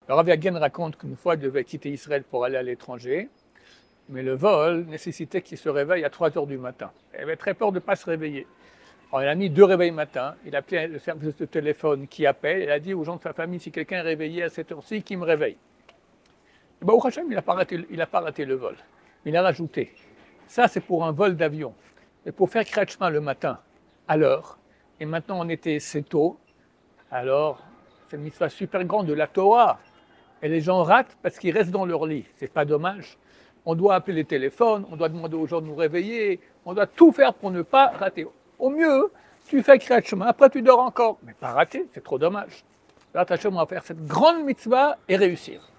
Le Rav Yagen raconte qu'une fois, il devait quitter Israël pour aller à l'étranger, mais le vol nécessitait qu'il se réveille à 3 heures du matin. Il avait très peur de ne pas se réveiller. Alors, il a mis 2 réveils matin, il a appelé le service de téléphone qui appelle, il a dit aux gens de sa famille, si quelqu'un est réveillé à cette heure-ci, qu'il me réveille. Et Baruch Hashem, il n'a pas raté le vol. Il a rajouté, ça c'est pour un vol d'avion, et pour faire Kriyat Shema le matin, à l'heure, et maintenant on était assez tôt, alors c'est une mitzvah super grande de la Torah, et les gens ratent parce qu'ils restent dans leur lit, c'est pas dommage. On doit appeler les téléphones, on doit demander aux gens de nous réveiller, on doit tout faire pour ne pas rater. Au mieux, tu fais Kriyat Shema, après tu dors encore, mais pas rater, c'est trop dommage. Là, on va faire cette grande mitzvah et réussir.